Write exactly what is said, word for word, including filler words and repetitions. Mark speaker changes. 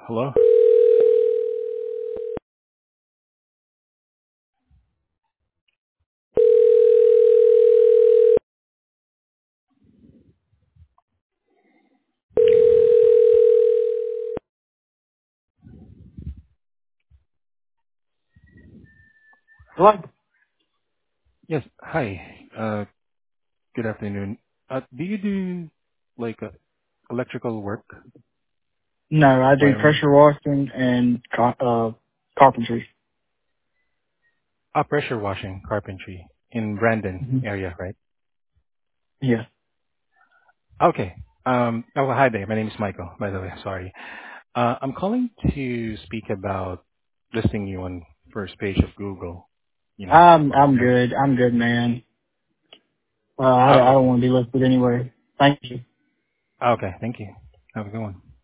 Speaker 1: Hello?
Speaker 2: What?
Speaker 1: Yes. Hi. Uh, good afternoon. Uh, do you do like uh, electrical work,
Speaker 2: No, I do
Speaker 1: wiring?
Speaker 2: pressure washing and car- uh, carpentry.
Speaker 1: Ah, pressure washing, carpentry in Brandon
Speaker 2: hmm
Speaker 1: area, right?
Speaker 2: Yeah.
Speaker 1: Okay. Um, oh, well, hi there. My name is Michael, by the way. Sorry. Uh, I'm calling to speak about listing you on first page of Google, you know,
Speaker 2: I'm
Speaker 1: for
Speaker 2: I'm
Speaker 1: temp.
Speaker 2: good. I'm good, man. Uh, I, don't- I
Speaker 1: Okay.
Speaker 2: don't want to be listed anyway. Thank you.
Speaker 1: Okay. Thank you. Have a good one.